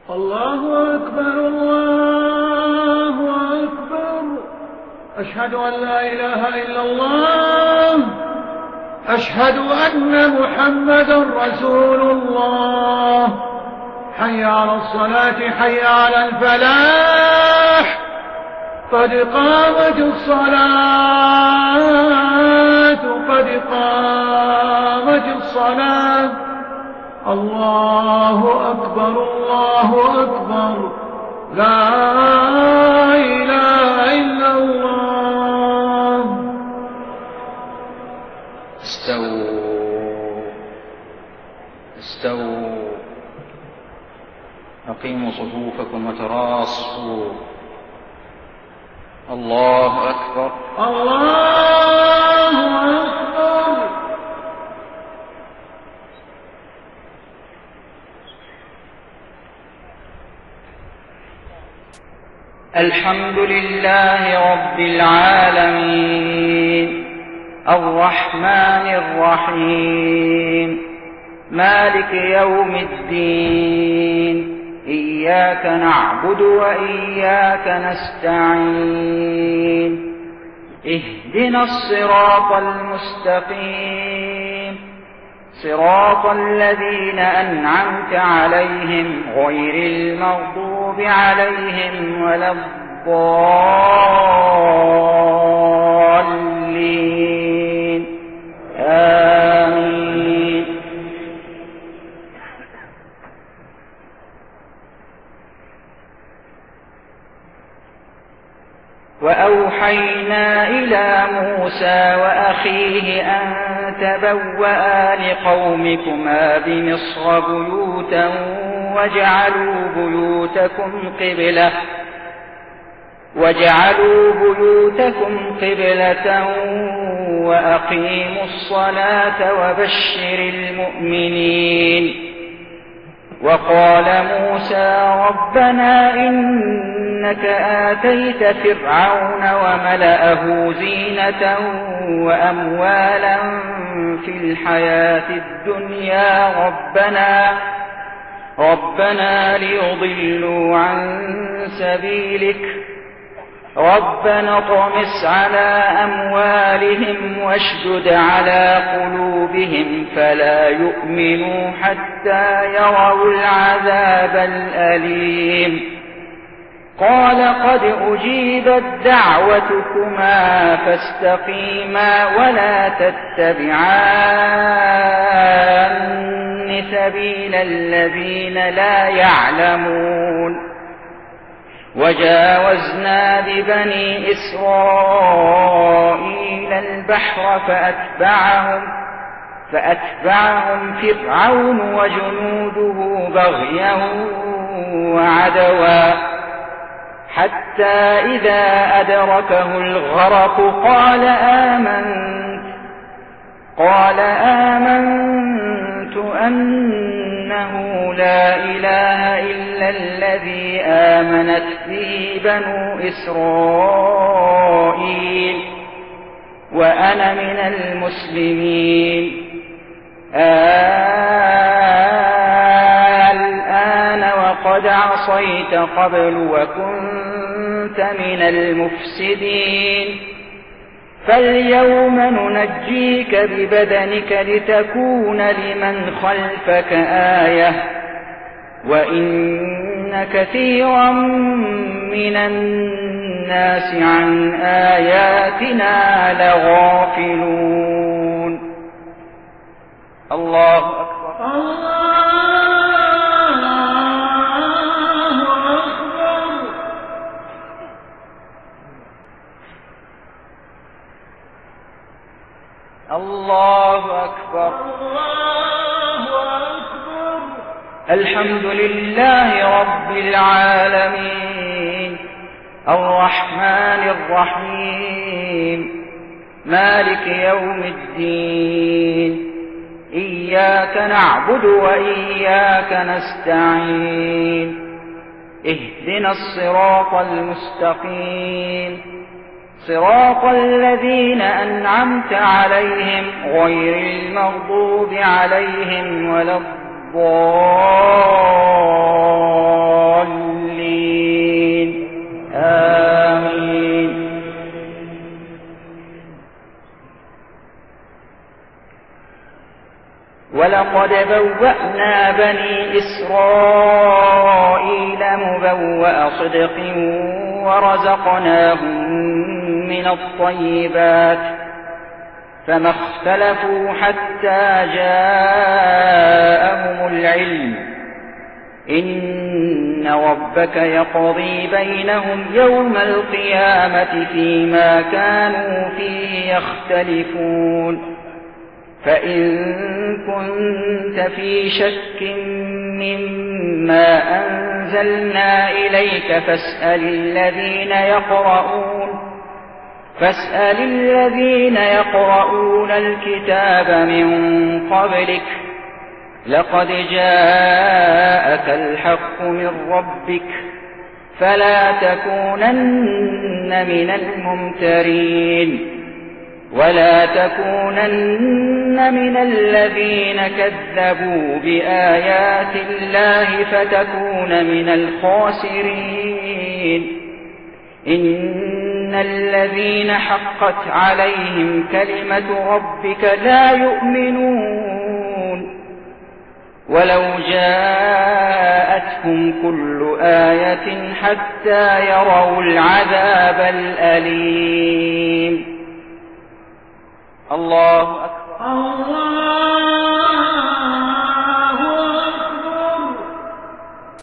الله أكبر الله أكبر. أشهد أن لا إله إلا الله. أشهد أن محمدا رسول الله. حي على الصلاة حي على الفلاح. قد قامت الصلاة قد قامت الصلاة. الله أكبر الله أكبر. لا إله إلا الله. استووا استووا. أقيموا صفوفكم وتراصوا. الله أكبر الله أكبر. الحمد لله رب العالمين الرحمن الرحيم مالك يوم الدين. إياك نعبد وإياك نستعين. اهدنا الصراط المستقيم صراط الذين أنعمت عليهم غير المغضوب عليهم ولا الضالين. آمين. وأوحينا إلى موسى وأخيه أن تبوأ لقومكما بمصر بيوتا وجعلوا بيوتكم قبلة وأقيموا الصلاة وبشر المؤمنين. وقال موسى ربنا إنك آتيت فرعون وملأه زينة وأموالا في الحياة الدنيا ربنا ليضلوا عن سبيلك ربنا اطمس على أموالهم واشدد على قلوبهم فلا يؤمنوا حتى يروا العذاب الأليم. قال قد أجيبت دعوتكما فاستقيما ولا تتبعان سبيل الذين لا يعلمون. وجاوزنا ببني إسرائيل البحر فأتبعهم فرعون وجنوده بغيا وعدوا حتى إذا أدركه الغرق قال آمنت أنه لا إله إلا الذي آمنت به بنو إسرائيل وأنا من المسلمين. الآن وقد عصيت قبل وكنت من المفسدين. فاليوم ننجيك ببدنك لتكون لمن خلفك آية وإن كثيرا من الناس عن آياتنا لغافلون. الله أكبر الله أكبر. الحمد لله رب العالمين الرحمن الرحيم مالك يوم الدين. إياك نعبد وإياك نستعين. اهدنا الصراط المستقيم صراط الذين أنعمت عليهم غير المغضوب عليهم ولا الضالين. بوأنا بني إسرائيل مبوأ صدق ورزقناهم من الطيبات فما اختلفوا حتى جاءهم العلم إن ربك يقضي بينهم يوم القيامة فيما كانوا فيه يختلفون فإن كنت في شك مما أنزلنا إليك فاسأل الذين يقرؤون الكتاب من قبلك لقد جاءك الحق من ربك فلا تكونن من الممترين ولا تكونن من الذين كذبوا بآيات الله فتكون من الخاسرين إن الذين حقت عليهم كلمة ربك لا يؤمنون ولو جاءتهم كل آية حتى يروا العذاب الأليم الله أكبر.